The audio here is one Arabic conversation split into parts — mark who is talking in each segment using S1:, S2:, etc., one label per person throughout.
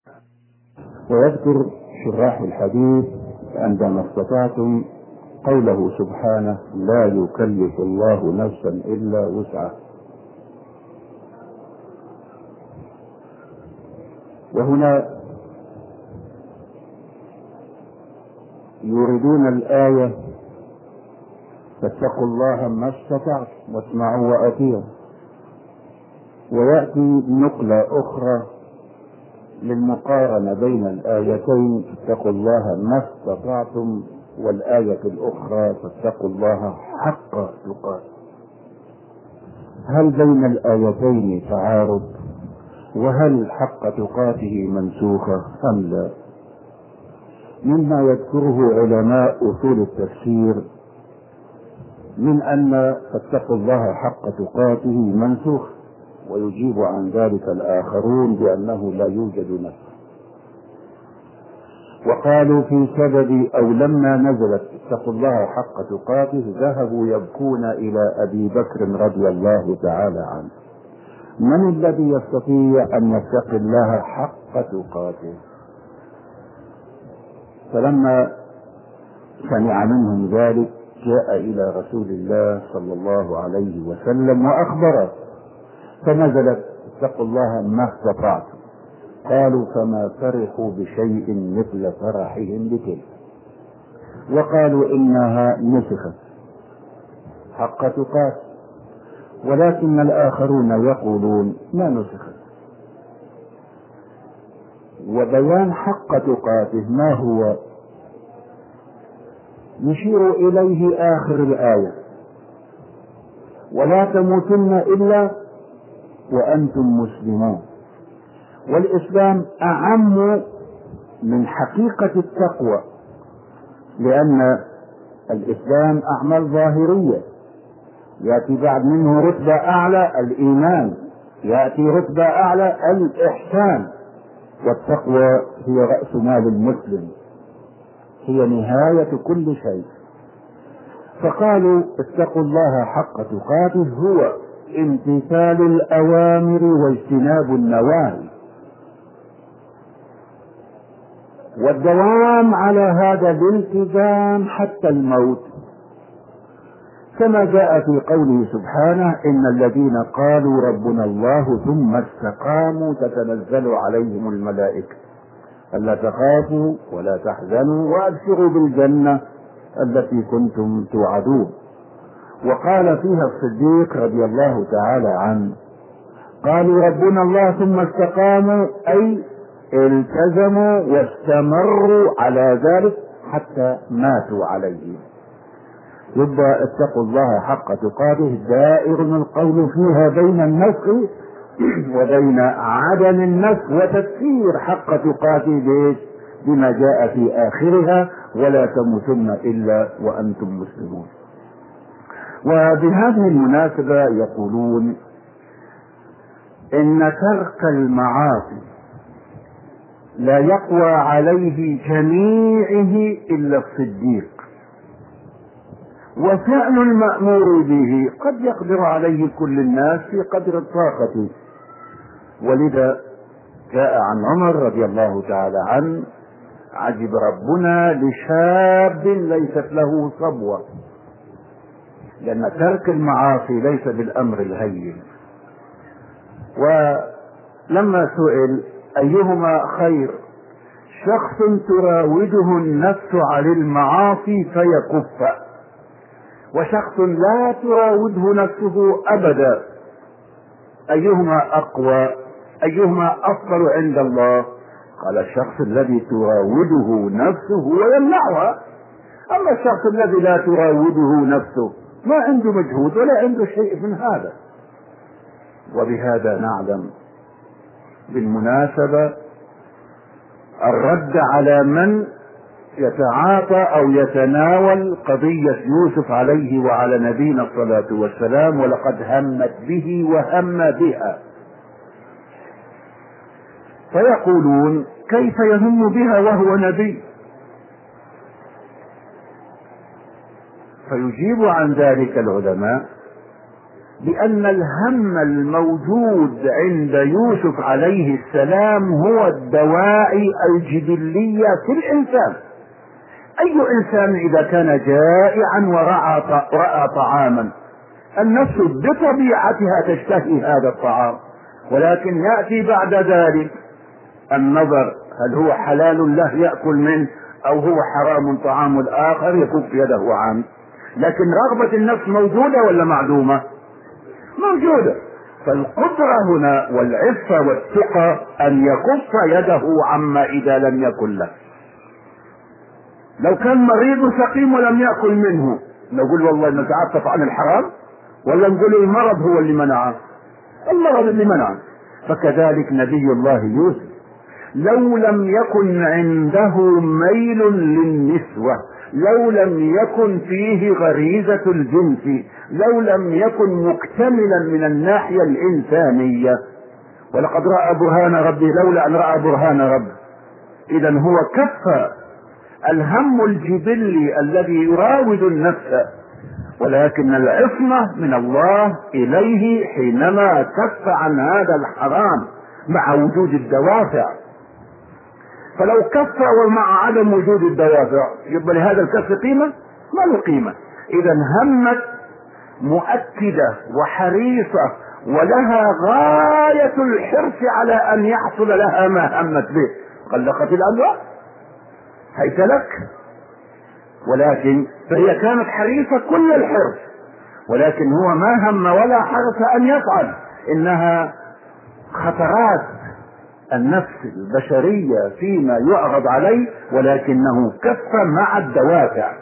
S1: ويذكر شراح الحديث عندما استطعتم قوله سبحانه: لا يكلف الله نفسا إلا وسعها. وهنا يريدون الآية: فاتقوا الله ما استطعتم واسمعوا وأطيعوا. ويأتي نقلة أخرى للمقارنة بين الآيتين: فاتقوا الله ما استطعتم، والآية الأخرى: فاتقوا الله حق تقاته. هل بين الآيتين تعارض؟ وهل حق تقاته منسوخة أم لا؟ مما يذكره علماء أصول التفسير من أن فاتقوا الله حق تقاته منسوخ، ويجيب عن ذلك الآخرون بأنه لا يوجد نسخ. وقالوا في سبب أو لما نزلت اتقوا الله حق تقاته ذهبوا يبكون إلى أبي بكر رضي الله تعالى عنه: من الذي يستطيع أن يتقي الله حق تقاته؟ فلما سمع منهم ذلك جاء إلى رسول الله صلى الله عليه وسلم وأخبره، فنزلت اتقوا الله ما استطعتم. قالوا: فما فرحوا بشيء مثل فرحهم بتلك، وقالوا إنها نسخت حق تقاته، ولكن الآخرون يقولون ما نسخت. وبيان حق تقاته ما هو؟ يشير إليه آخر الآية: ولا تموتن إلا وأنتم مسلمون. والإسلام أعم من حقيقة التقوى، لأن الإسلام أعمال ظاهرية، يأتي بعد منه رتبة أعلى الإيمان، يأتي رتبة أعلى الإحسان، والتقوى هي رأس مال المسلم، هي نهاية كل شيء. فقالوا: اتقوا الله حق تقاته هو امتثال الأوامر واجتناب النواهي، والدوام على هذا الالتزام حتى الموت، كما جاء في قوله سبحانه: إن الذين قالوا ربنا الله ثم استقاموا تتنزل عليهم الملائكة ألا تخافوا ولا تحزنوا وأبشروا بالجنة التي كنتم توعدون. وقال فيها الصديق رضي الله تعالى عنه: قالوا ربنا الله ثم استقاموا، أي التزموا واستمروا على ذلك حتى ماتوا عليه. يبقى اتقوا الله حق تقاته دائر القول فيها بين النسخ وبين عدم النسخ وتفسير حق تقاته بما جاء في آخرها: ولا تموتن إلا وأنتم مسلمون. وبهذه المناسبة يقولون إن ترك المعاصي لا يقوى عليه جميعه إلا الصديق، وفعل المأمور به قد يقدر عليه كل الناس في قدر الطاقة. ولذا جاء عن عمر رضي الله تعالى عنه: عجب ربنا لشاب ليست له صبوة، لأن ترك المعاصي ليس بالأمر الهين. ولما سئل أيهما خير: شخص تراوده النفس عن المعاصي فيكف، وشخص لا تراوده نفسه أبدا، أيهما أقوى؟ أيهما أفضل عند الله؟ قال: الشخص الذي تراوده نفسه ويمنعها. أما الشخص الذي لا تراوده نفسه ما عنده مجهود ولا عنده شيء من هذا. وبهذا نعلم بالمناسبة الرد على من يتعاطى أو يتناول قضية يوسف عليه وعلى نبينا الصلاة والسلام: ولقد همت به وهم بها. فيقولون: كيف يهم بها وهو نبي؟ فيجيب عن ذلك العلماء بأن الهم الموجود عند يوسف عليه السلام هو الدواعي الجبلية في الإنسان. أي إنسان إذا كان جائعا ورأى طعاما، النفس بطبيعتها تشتهي هذا الطعام، ولكن يأتي بعد ذلك النظر هل هو حلال له يأكل منه أو هو حرام طعام الآخر يكف يده عنه. لكن رغبة النفس موجودة ولا معدومة؟ موجودة. فالقدرة هنا والعفة والثقة أن يكف يده عما إذا لم يكن له. لو كان مريض سقيم ولم يأكل منه نقول والله نتعفف عن الحرام، ولا نقول المرض هو اللي منعه؟ المرض اللي منعه. فكذلك نبي الله يوسف لو لم يكن عنده ميل للنسوة، لو لم يكن فيه غريزة الجنس، لو لم يكن مكتملا من الناحية الإنسانية، ولقد رأى برهان ربه لولا أن رأى برهان ربه، إذا هو كف الهم الجبلي الذي يراود النفس، ولكن العصمة من الله إليه حينما كف عن هذا الحرام مع وجود الدوافع. فلو كف ومع عدم وجود الدوافع يبقى لهذا الكف قيمة؟ ما له قيمة. إذا همت مؤكدة وحريصة ولها غاية الحرص على أن يحصل لها ما همت به، قلقت الأبواب هيت لك، ولكن فهي كانت حريصة كل الحرص، ولكن هو ما هم ولا حرص أن يفعل، إنها خطرات النفس البشرية فيما يعرض عليه، ولكنه كف مع الدوافع.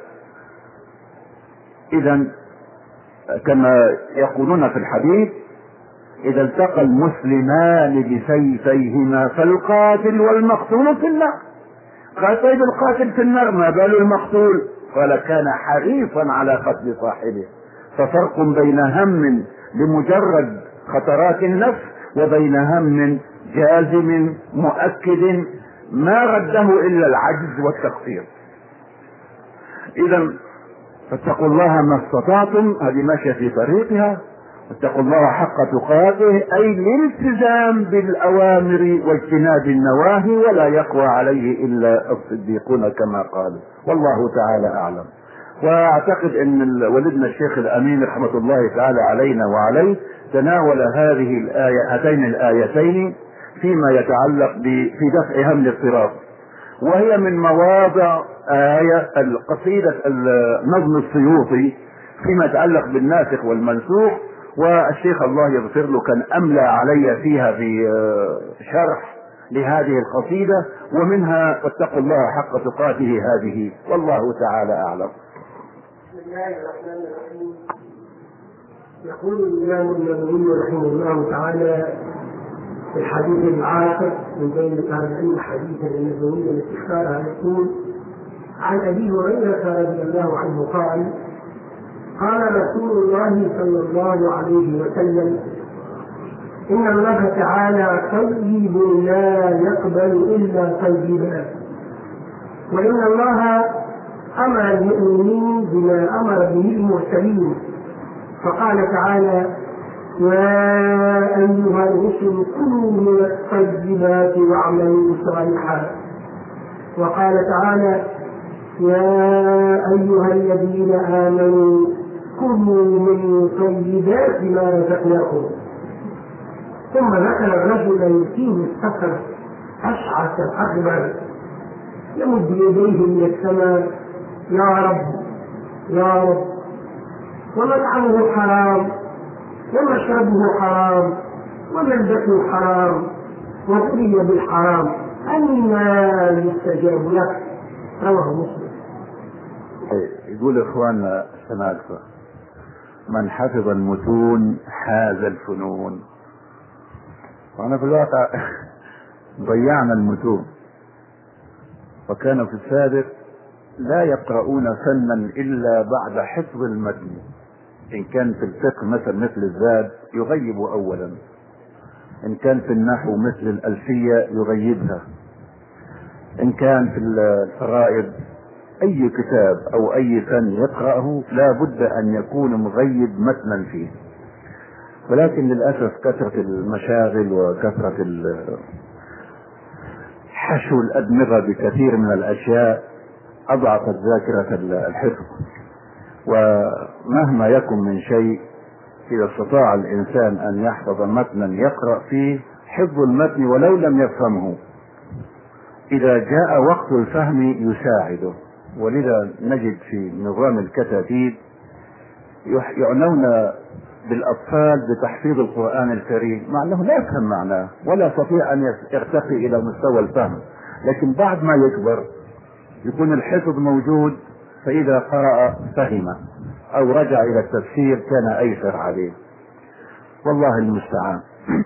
S1: إذا كما يقولون في الحديث إذا التقى المسلمان بسيفيهما فالقاتل والمقتول في النار. قال طيب القاتل في النار ما بال المقتول؟ قال كان حريصا على قتل صاحبه. ففرق بين هم لمجرد خطرات النفس وبين هم جازم مؤكد ما رده الا العجز والتقصير. اذا فاتقوا الله ما استطعتم، هذه ماشيه في طريقها، واتقوا الله حق تقاته اي الالتزام بالاوامر واجتناب النواهي، ولا يقوى عليه الا الصديقون كما قالوا، والله تعالى اعلم. واعتقد ان والدنا الشيخ الامين رحمه الله تعالى علينا وعليه تناول هذه هاتين الايتين فيما يتعلق في دفع هم الاضطراب، وهي من مواضع القصيدة النظم السيوطي فيما يتعلق بالناسخ والمنسوخ، والشيخ الله يغفر له كان أملى علي فيها في شرح لهذه القصيدة، ومنها واتقوا الله حق تقاته هذه، والله تعالى أعلم.
S2: بسم الله الرحمن الرحيم. يقول الإمام النووي رحمه الله تعالى في الحديث العاشر من بين الأربعين حديثا النبويا التي اختارها يقول عن أبي هريرة رضي الله عنه قال قال رسول الله صلى الله عليه وسلم إن الله تعالى طيب لا يقبل إلا طيبا، وإن الله أمر المؤمنين بما أمر به المرسلين، فقال تعالى يا أيها الرسل كلوا من الطيبات واعملوا صالحا، وقال تعالى يا أيها الذين آمنوا كلوا من طيبات ما رزقناكم. ثم ذكر رجلا يسير السفر أشعث أكبر يمد يديه من السماء يا رب يا رب، ومطعمه حرام ومشربه حرام وملبسه حرام وغذي بالحرام أنى يستجاب لك. رواه مسلم.
S1: يقول اخواننا السناكسة من حفظ المتون حاز الفنون، وانا في الواقع ضيعنا المتون، وكان في السابق لا يقرؤون فنا الا بعد حفظ المتن. ان كان في الفقه مثل الزاد يغيب اولا، ان كان في النحو مثل الالفية يغيبها، ان كان في الفرائض اي كتاب او اي فن يقرأه لا بد ان يكون مغيب متنا فيه. ولكن للأسف كثرة المشاغل وكثرة حشو الأدمغة بكثير من الأشياء أضعفت ذاكرة الحفظ. ومهما يكن من شيء، إذا استطاع الإنسان أن يحفظ متنا يقرأ فيه، حفظ المتن ولو لم يفهمه إذا جاء وقت الفهم يساعده. ولذا نجد في نظام الكتاتيب يعنون بالأطفال بتحفيظ القرآن الكريم، مع أنه لا يفهم معناه ولا يستطيع أن يرتقي إلى مستوى الفهم، لكن بعد ما يكبر يكون الحفظ موجود، فإذا قرأ فهم أو رجع إلى التفسير كان أيسر عليه، والله المستعان.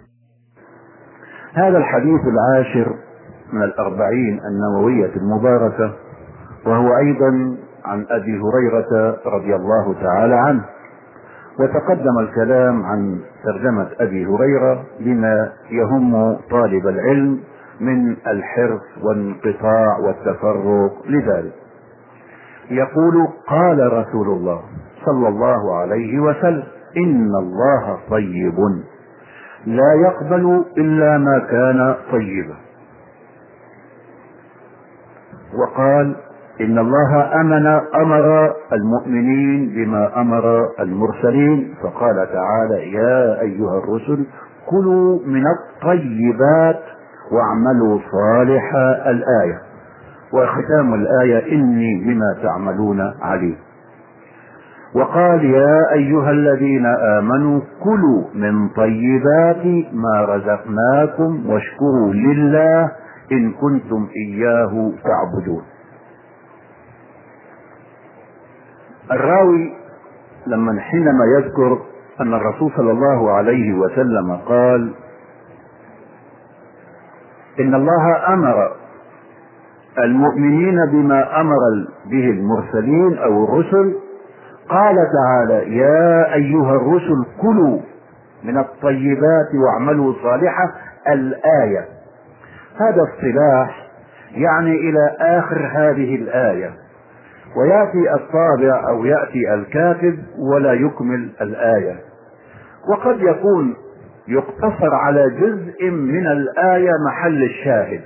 S1: هذا الحديث العاشر من 40 النووية المباركة، وهو أيضا عن أبي هريرة رضي الله تعالى عنه. وتقدم الكلام عن ترجمة أبي هريرة بما يهم طالب العلم من الحرص والانقطاع والتفرغ لذلك. يقول: قال رسول الله صلى الله عليه وسلم: إن الله طيب لا يقبل إلا ما كان طيبا. وقال: إن الله أمر المؤمنين بما أمر المرسلين، فقال تعالى: يا أيها الرسل كلوا من الطيبات واعملوا صالحا، الآية. وختام الآية: إني بما تعملون عليم. وقال: يا أيها الذين آمنوا كلوا من طيبات ما رزقناكم واشكروا لله إن كنتم إياه تعبدون. الراوي حينما يذكر أن الرسول صلى الله عليه وسلم قال: إن الله أمر المؤمنين بما أمر به المرسلين أو الرسل، قال تعالى: يا أيها الرسل كلوا من الطيبات واعملوا صالحا، الآية. هذا اصطلاح يعني إلى آخر هذه الآية، ويأتي الطابع أو يأتي الكاتب ولا يكمل الآية، وقد يكون يقتصر على جزء من الآية محل الشاهد،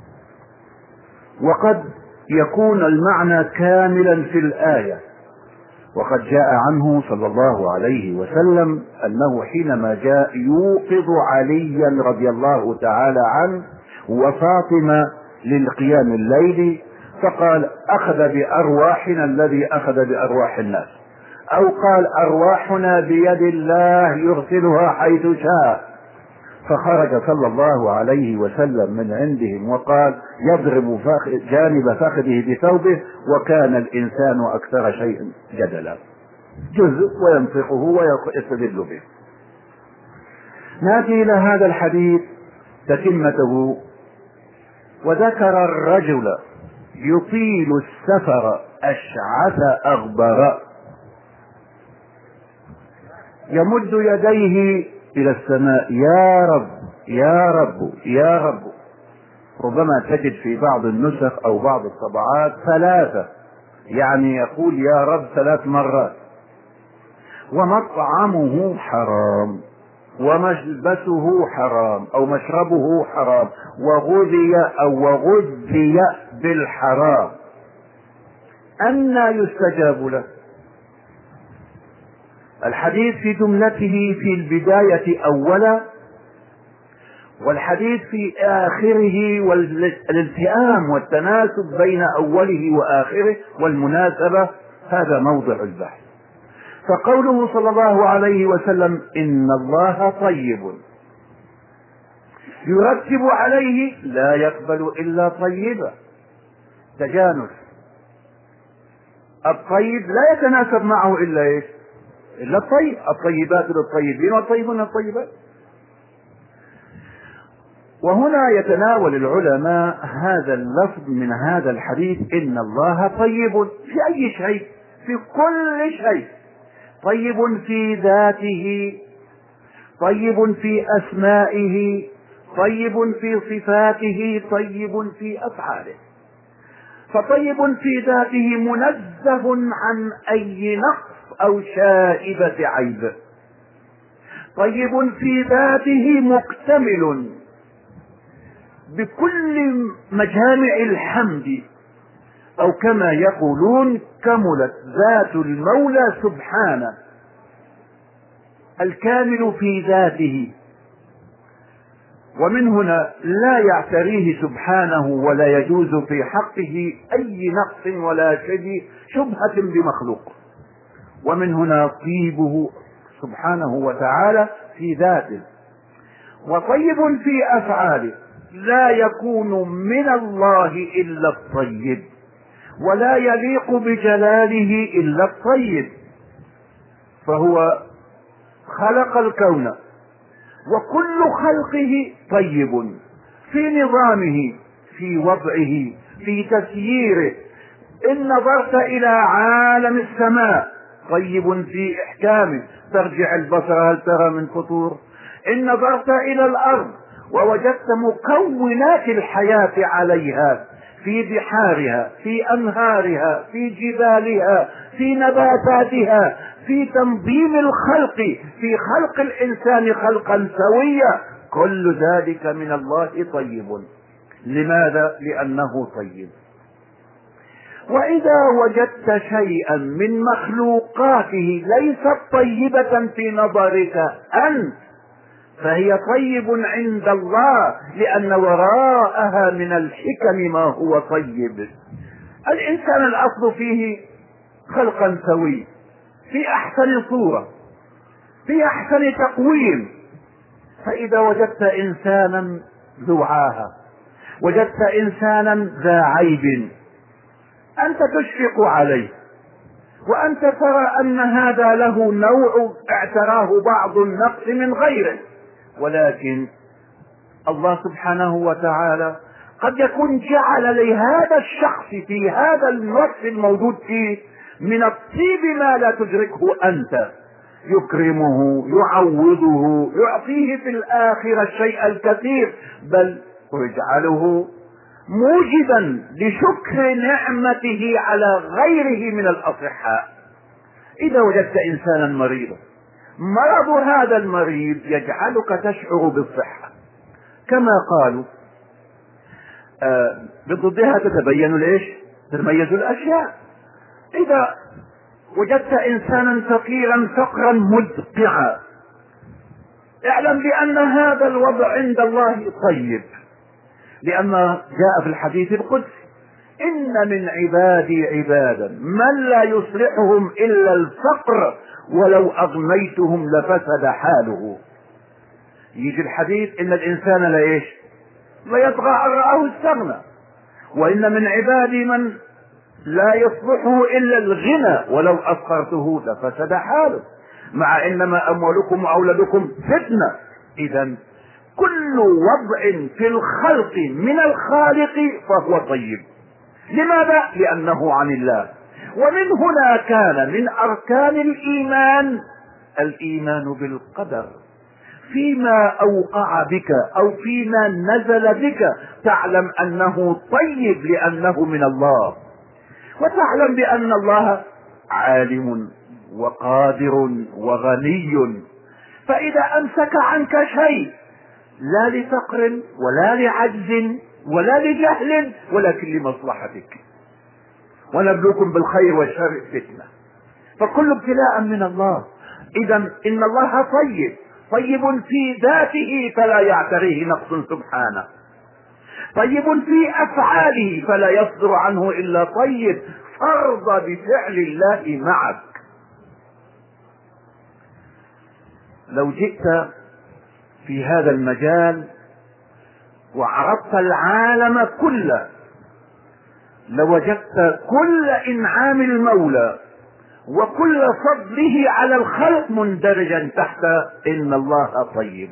S1: وقد يكون المعنى كاملا في الآية. وقد جاء عنه صلى الله عليه وسلم أنه حينما جاء يوقظ عليا رضي الله تعالى عنه وفاطمة للقيام الليل، فقال: أخذ بأرواحنا الذي أخذ بأرواح الناس، أو قال: أرواحنا بيد الله يرسلها حيث شاء. فخرج صلى الله عليه وسلم من عندهم وقال: يضرب جانب فخذه بثوبه، وكان الإنسان أكثر شيء جدلا، جزء وينطقه ويستدل به. نأتي إلى هذا الحديث تتمته. وذكر الرجل يطيل السفر أشعث أغبر يمد يديه إلى السماء: يا رب يا رب يا رب. ربما تجد في بعض النسخ أو بعض الطبعات 3، يعني يقول يا رب 3 مرات. ومطعمه حرام وملبسه حرام أو مشربه حرام وغذي بالحرام، أنى يستجاب له. الحديث في جملته في البداية أولا، والحديث في آخره، والالتئام والتناسب بين أوله وآخره والمناسبة، هذا موضع البحث. فقوله صلى الله عليه وسلم: إن الله طيب، يرتب عليه: لا يقبل إلا طيبا، تجانس. الطيب لا يتناسب معه إلا إيش؟ إلا الطيب. الطيبات للطيبين والطيبون للطيبات. وهنا يتناول العلماء هذا اللفظ من هذا الحديث: إن الله طيب في أي شيء، في كل شيء. طيب في ذاته، طيب في أسمائه، طيب في صفاته، طيب في أفعاله. فطيب في ذاته منزه عن أي نقص أو شائبة عيب. طيب في ذاته مكتمل بكل مجامع الحمد، أو كما يقولون كملت ذات المولى سبحانه، الكامل في ذاته. ومن هنا لا يعتريه سبحانه ولا يجوز في حقه أي نقص ولا شبهة بمخلوق. ومن طيبه سبحانه وتعالى في ذاته. وطيب في أفعاله، لا يكون من الله إلا الطيب، ولا يليق بجلاله إلا الطيب. فهو خلق الكون وكل خلقه طيب، في نظامه، في وضعه، في تسييره. إن نظرت إلى عالم السماء طيب في إحكامه، ترجع البصر هل ترى من فطور. إن نظرت إلى الأرض ووجدت مكونات الحياة عليها، في بحارها، في أنهارها، في جبالها، في نباتاتها، في تنظيم الخلق، في خلق الإنسان خلقا سويا، كل ذلك من الله طيب. لماذا؟ لأنه طيب. وإذا وجدت شيئا من مخلوقاته ليست طيبة في نظرك أنت، فهي طيب عند الله، لأن وراءها من الحكم ما هو طيب. الإنسان الأصل فيه خلقا سوي، في أحسن صورة، في أحسن تقويم. فإذا وجدت إنسانا ذو عاهة، وجدت إنسانا ذا عيب، أنت تشفق عليه، وأنت ترى أن هذا له نوع اعتراه بعض النقص من غيره. ولكن الله سبحانه وتعالى قد يكون جعل لهذا الشخص في هذا النقص الموجود فيه من الطيب ما لا تدركه أنت، يكرمه، يعوضه، يعطيه في الآخرة الشيء الكثير، بل ويجعله موجبا لشكر نعمته على غيره من الأصحاء. إذا وجدت إنسانا مريضا، مرض هذا المريض يجعلك تشعر بالصحة، كما قالوا بضدها تتميز الأشياء. إذا وجدت إنسانا فقيرا فقرا مدقعا، اعلم بأن هذا الوضع عند الله طيب، لأن جاء في الحديث القدسي: إن من عبادي عبادا من لا يصلحهم إلا الفقر ولو أغنيتهم لفسد حاله. يجي الحديث: إن الإنسان لا يطغى أن رآه استغنى، وإن من عبادي من لا يصلحه إلا الغنى ولو أفقرته لفسد حاله، مع إنما أموالكم وأولادكم فتنة. إذا كل وضع في الخلق من الخالق فهو طيب. لماذا؟ لأنه عن الله. ومن هنا كان من أركان الإيمان بالقدر، فيما أوقع بك أو فيما نزل بك تعلم أنه طيب لأنه من الله، وتعلم بأن الله عالم وقادر وغني. فإذا أمسك عنك شيء، لا لفقر ولا لعجز ولا لجهل، ولكن لمصلحتك. ونبلوكم بالخير والشر فتنة، فكل ابتلاء من الله. إذا إن الله طيب، طيب في ذاته فلا يعتريه نقص سبحانه، طيب في أفعاله فلا يصدر عنه إلا طيب، فرض بفعل الله معك. لو جئت في هذا المجال وعرضت العالم كله لوجدت كل إنعام المولى وكل فضله على الخلق مندرجا تحت إن الله طيب.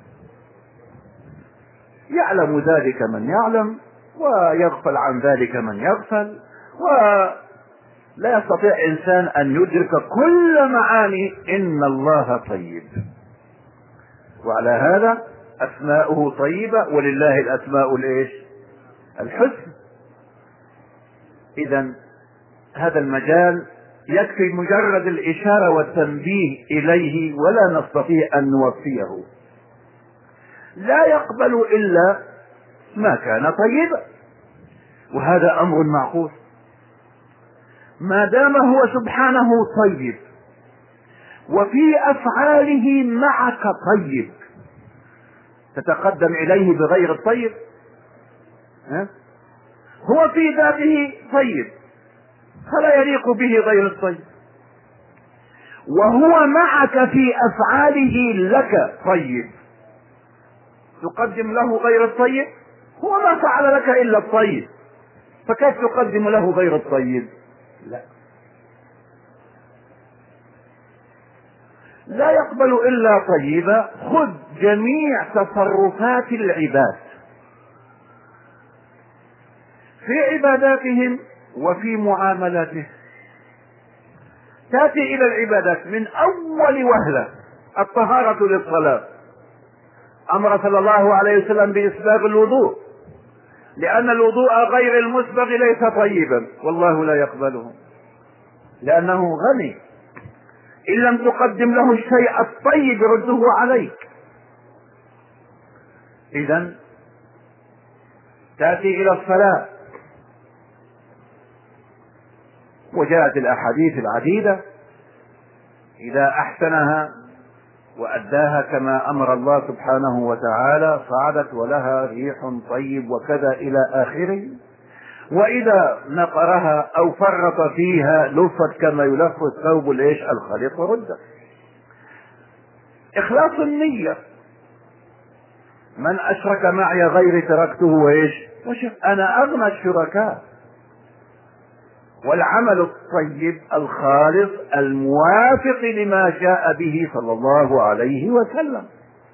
S1: يعلم ذلك من يعلم، ويغفل عن ذلك من يغفل، ولا يستطيع إنسان أن يدرك كل معاني إن الله طيب. وعلى هذا أسماؤه طيبة، ولله الأسماء الحسن. إذا هذا المجال يكفي مجرد الإشارة والتنبيه إليه ولا نستطيع أن نوفيه. لا يقبل إلا ما كان طيبا، وهذا أمر معقول. ما دام هو سبحانه طيب وفي أفعاله معك طيب، تتقدم إليه بغير الطيب؟ هو في ذاته طيب فلا يليق به غير الطيب، وهو معك في أفعاله لك طيب، تقدم له غير الطيب؟ هو ما فعل لك إلا الطيب، فكيف تقدم له غير الطيب؟ لا يقبل إلا طيبا. خذ جميع تصرفات العباد في عباداتهم وفي معاملاتهم، تأتي إلى العبادات من أول وهلة الطهارة للصلاة، أمر صلى الله عليه وسلم بإسباغ الوضوء، لأن الوضوء غير المسبغ ليس طيبا والله لا يقبله لأنه غني. إن لم تقدم له الشيء الطيب يرده عليك. إذن تأتي إلى الصلاة، وجاءت الأحاديث العديدة إذا أحسنها وأداها كما أمر الله سبحانه وتعالى صعدت ولها ريح طيب وكذا إلى آخره، وإذا نقرها أو فرط فيها لفت كما يلف الثوب الخليط ورد. إخلاص النية. من أشرك معي غيري تركته أنا أغنى الشركاء. والعمل الطيب الخالص الموافق لما جاء به صلى الله عليه وسلم.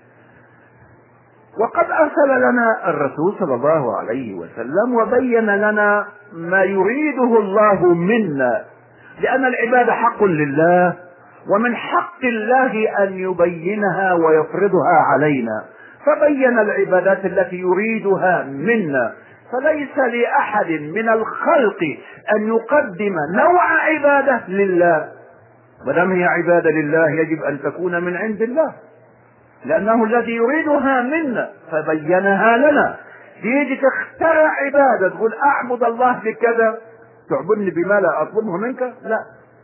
S1: وقد أرسل لنا الرسول صلى الله عليه وسلم وبين لنا ما يريده الله منا، لأن العبادة حق لله، ومن حق الله أن يبينها ويفرضها علينا، فبين العبادات التي يريدها منا. فليس لأحد من الخلق أن يقدم نوع عبادة لله، ودام هي عبادة لله يجب أن تكون من عند الله، لأنه الذي يريدها منا فبينها لنا. تيجي تخترع عبادة تقول أعبد الله بكذا، تعبدني بما لا أطلبه منك؟ لا.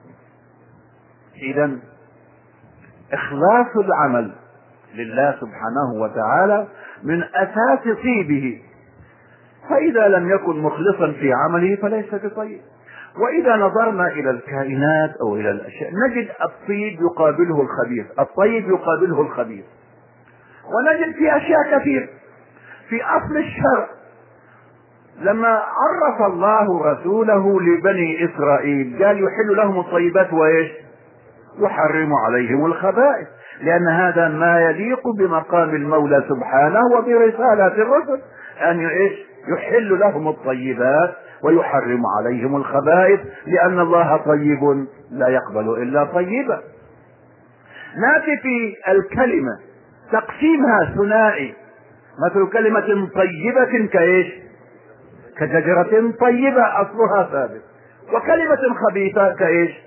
S1: إذن إخلاص العمل لله سبحانه وتعالى من أساس طيبه، فإذا لم يكن مخلصا في عمله فليس بطيب. وإذا نظرنا إلى الكائنات أو إلى الأشياء نجد الطيب يقابله الخبيث، الطيب يقابله الخبيث. ونجد في أشياء كثير في أصل الشرع. لما عرف الله رسوله لبني إسرائيل قال يحل لهم الطيبات يحرم عليهم الخبائث، لأن هذا ما يليق بمقام المولى سبحانه وبرسالة الرسل، أن يحل لهم الطيبات ويحرم عليهم الخبائث، لأن الله طيب لا يقبل إلا طيبا. نأتي في الكلمة تقسيمها ثنائي، مثل كلمة طيبة كشجرة طيبة أصلها ثابت، وكلمة خبيثة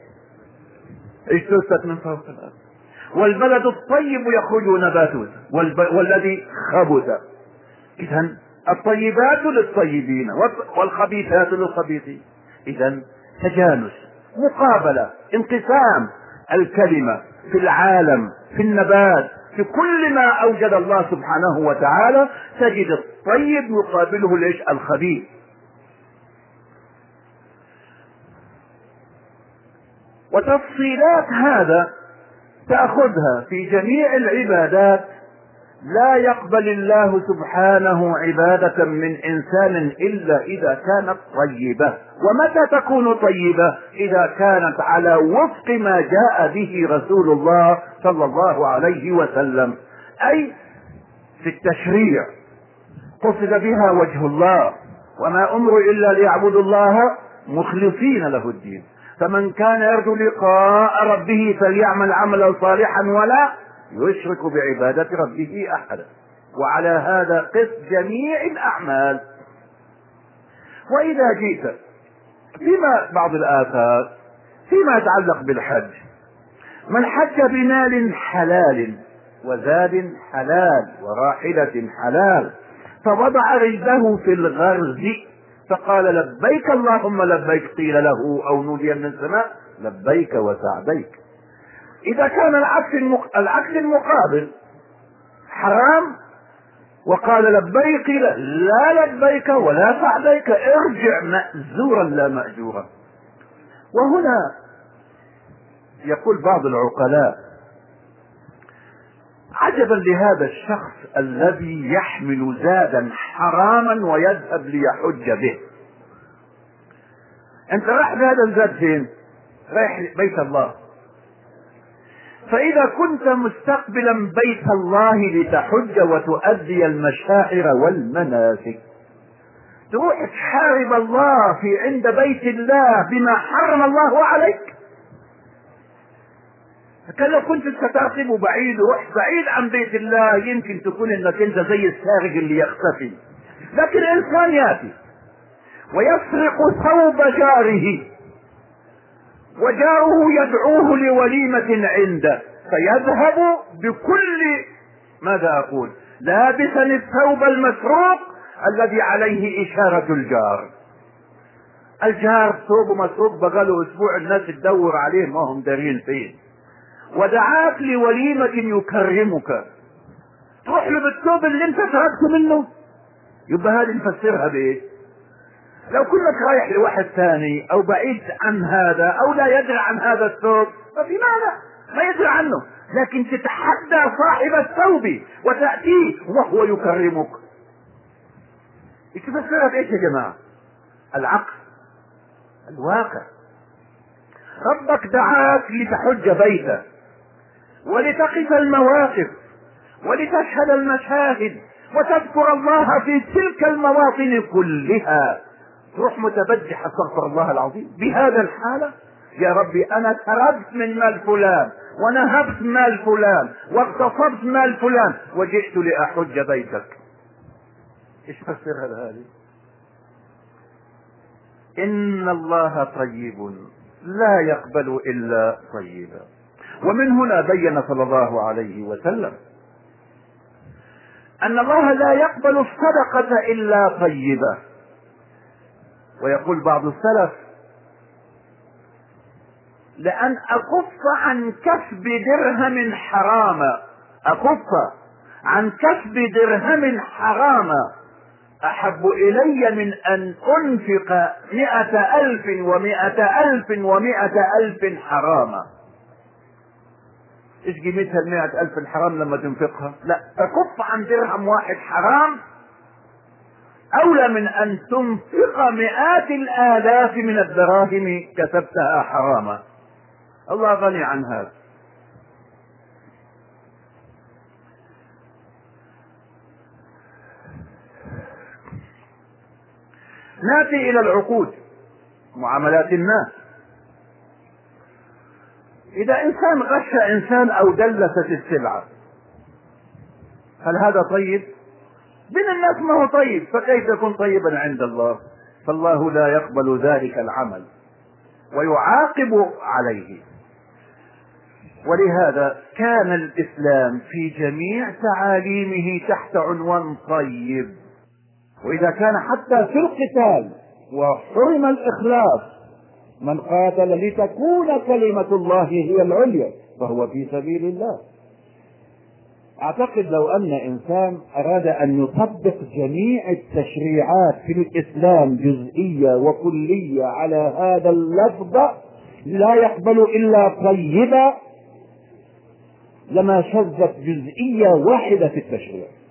S1: اجتثت من فوق الأرض. والبلد الطيب يخرج نباته والذي خبث. إذن الطيبات للطيبين والخبيثات للخبيثين. إذن تجانس، مقابلة، انقسام الكلمة في العالم، في النبات، في كل ما أوجد الله سبحانه وتعالى تجد الطيب يقابله الخبيث. وتفصيلات هذا تأخذها في جميع العبادات. لا يقبل الله سبحانه عبادة من إنسان إلا إذا كانت طيبة. ومتى تكون طيبة؟ إذا كانت على وفق ما جاء به رسول الله صلى الله عليه وسلم، أي في التشريع قصد بها وجه الله، وما أمروا إلا ليعبدوا الله مخلصين له الدين. فمن كان يرجو لقاء ربه فليعمل عملا صالحا ولا يشرك بعبادة ربه أحدا. وعلى هذا قس جميع الأعمال. وإذا جئت فيما بعض الآثار فيما يتعلق بالحج: من حج بمال حلال وزاد حلال وراحلة حلال فوضع رجله في الغرز فقال لبيك اللهم لبيك، قيل له أو نودي من السماء لبيك وسعديك. إذا كان العكس المقابل حرام وقال لبيك، قيل لا لبيك ولا سعديك، ارجع مأزورا لا مأجورا. وهنا يقول بعض العقلاء: عجبا لهذا الشخص الذي يحمل زادا حراما ويذهب ليحج به. انت رايح بهذا الزاد فين؟ رايح بيت الله. فإذا كنت مستقبلا بيت الله لتحج وتؤدي المشاعر والمناسك، تروح تحارب الله في عند بيت الله بما حرم الله عليك. كان لو كنت سترقب بعيد ورحت بعيد عن بيت الله يمكن تكون انك انت زي السارق اللي يختفي. لكن الانسان ياتي ويسرق ثوب جاره وجاره يدعوه لوليمة عنده، فيذهب بكل ماذا اقول لابسا الثوب المسروق الذي عليه اشارة الجار. الجار ثوبه مسروق بقاله اسبوع، الناس تدور عليه ما هم دارين فين، ودعاك لوليمة يكرمك، تروح له بالثوب اللي انت سرقته منه. يبقى هذه نفسرها بايه؟ لو كنت رايح لواحد ثاني او بعيد عن هذا او لا يدري عن هذا الثوب ففي ماذا؟ ما يدري عنه، لكن تتحدى صاحب الثوب وتأتيه وهو يكرمك. تفسرها بايش يا جماعة؟ العقل، الواقع. ربك دعاك لتحج بيته ولتقف المواقف ولتشهد المشاهد وتذكر الله في تلك المواطن كلها، تروح متبجح استغفر الله العظيم بهذا الحالة: يا ربي انا سرقت من مال فلان ونهبت مال فلان واغتصبت مال فلان وجئت لأحج بيتك. ايش فسرها هذه؟ ان الله طيب لا يقبل الا طيبا. ومن هنا بين صلى الله عليه وسلم ان الله لا يقبل الصدقة الا طيبة. ويقول بعض السلف: لأن أكف عن كسب درهم حراما، أكف عن كسب درهم حراما أحب إلي من أن أنفق 100,000 و100,000 و100,000 حراما. إيش قيمتها 100,000 الحرام لما تنفقها؟ لا، تكف عن درهم واحد حرام أولى من أن تنفق 100,000 من الدراهم كسبتها حراما. الله غني عن هذا. نأتي إلى العقود، معاملات الناس. إذا إنسان غش إنسان أو دلست السلعة، هل هذا طيب؟ بين الناس ما هو طيب، فكيف يكون طيبا عند الله؟ فالله لا يقبل ذلك العمل ويعاقب عليه. ولهذا كان الإسلام في جميع تعاليمه تحت عنوان طيب. وإذا كان حتى في القتال وحرم الإخلاص، من قاتل لتكون كلمة الله هي العليا فهو في سبيل الله. أعتقد لو أن إنسان أراد أن يطبق جميع التشريعات في الإسلام جزئية وكلية على هذا اللفظ لا يقبل إلا طيبا لما شذت جزئية واحدة في التشريع.